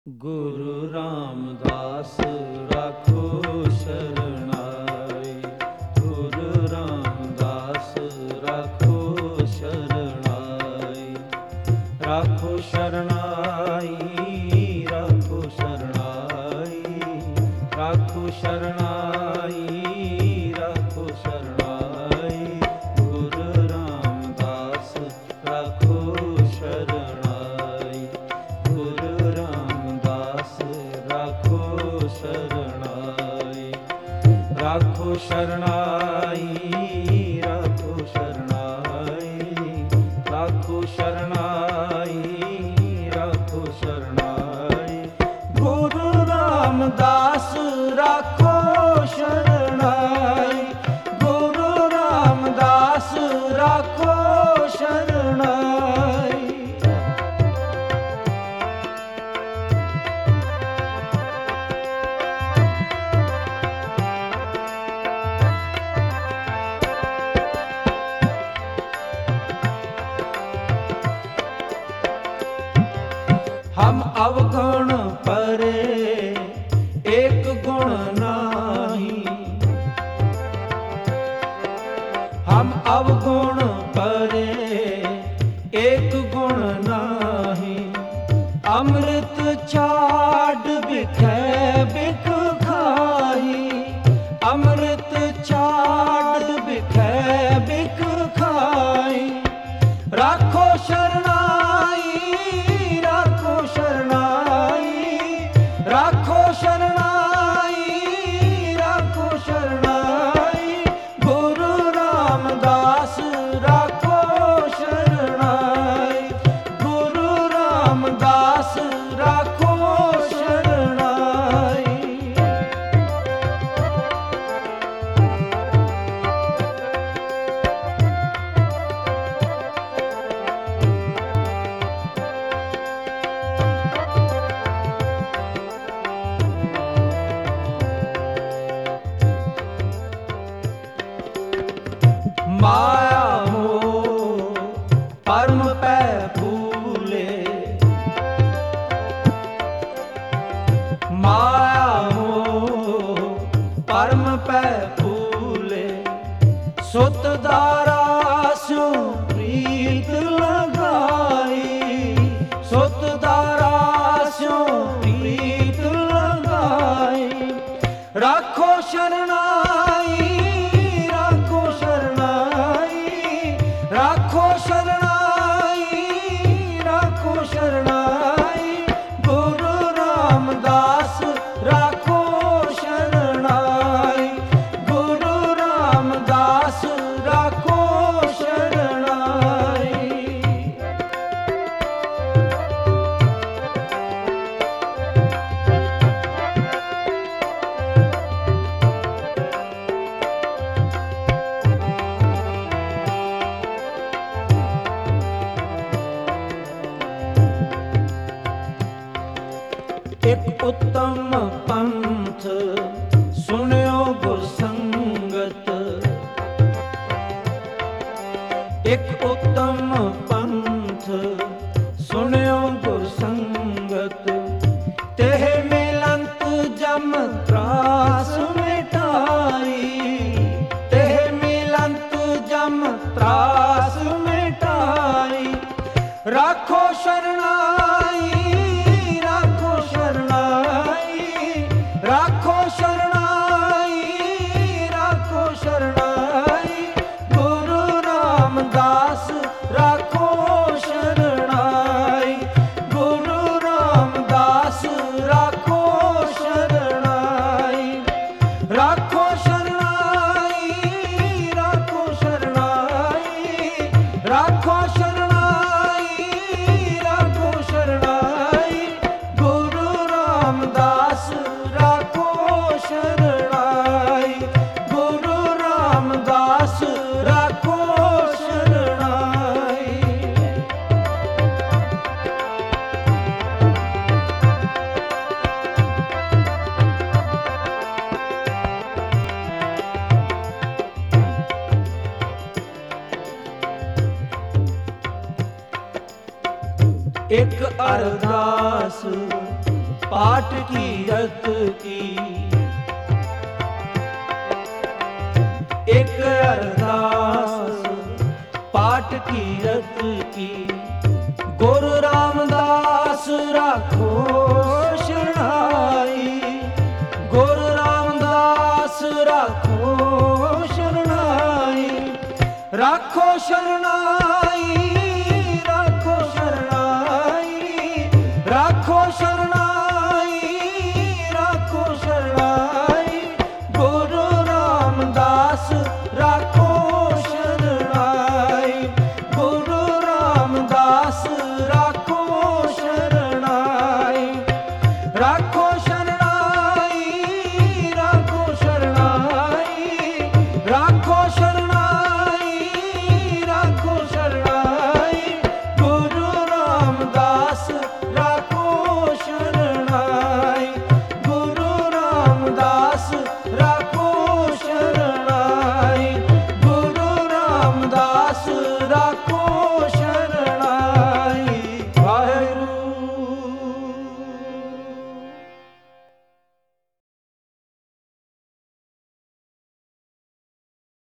ਗੁਰੂ ਰਾਮਦਾਸ ਰਾਖੋ ਸ਼ਰਨਾਈ, ਗੁਰੂ ਰਾਮਦਾਸ ਰਾਖੋ ਸ਼ਰਨਾਈ, ਰਾਖੋ ਸ਼ਰਨਾਈ, ਰਾਖੋ ਸ਼ਰਨਾਈ, ਰਾਖੋ ਸ਼ਰਨਾਈ, ਰਾਖੋ ਸ਼ਰਨਾਈ, ਗੁਰੂ ਰਾਮਦਾਸ ਰਾਖੋ ਸ਼ਰਨਾਈ, ਗੁਰੂ ਰਾਮਦਾਸ ਰਾਖੋ ਸ਼ਰਨਾਈ, ਰਾਖੋ ਸ਼ਰਨਾਈ, ਰਾਖੋ ਸ਼ਰਨਾਈ, ਰਾਖੋ ਸ਼ਰਨਾਈ, ਰਾਖੋ ਸ਼ਰਨਾਈ, ਗੁਰੂ ਰਾਮਦਾਸ ਰਾਖੋ ਸ਼ਰਨਾਈ, ਗੁਰੂ ਰਾਮਦਾਸ ਰਾਖੋ ਸ਼ਰਨਾਈ। हम अवगुण परे एक गुण नाही, हम अवगुण परे एक गुण नाही, अमृत छाड़ बिखै बिख खाही, अमृत छाड़ बिखै बिख खाई, राखो शरणाई, राखो शरणाई, राखो शरणाई, राखो शरणाई, गुरु रामदास राखो शरणाई, गुरु रामदास राखो शरणाई। माया मोह परम पै भूले, माया मोह परम पै भूले, सुत दारा स्यों प्रीत लगाई, सुत दारा स्यों प्रीत लगाई, राखो शरणाई, राखो शरणाई, राखो शरणाई, राखो शरणाई, गुरु रामदास राखो शरणाई, गुरु रामदास राखो शरणाई। एक उत्तम पंथ सुनियो गुरसंगत, एक उत्तम पंथ सुनियो गुरसंगत, तेह मिलंत जम त्रास मिटाई, तेह मिलंत जम त्रास मिटाई, राखो शरणाई, राखो शरणाई, राखो शरणाई, राखो शरणाई, गुरु रामदास राखो शरणाई, गुरु रामदास राखो शरणाई, राखो शरणाई, राखो शरणाई, राखो शरणाई, राखो शरणाई, गुरु रामदास राखो शरणाई, गुरु रामदास राखो शरणाई। ਇੱਕ ਅਰਦਾਸ पाठ की रत की। एक अरदास पाठ की रत की, गुरु रामदास राखो शरणाई। गुरु रामदास राखो शरणाई। राखो शरणाई, राखो शरणाई, राखो शरणाई।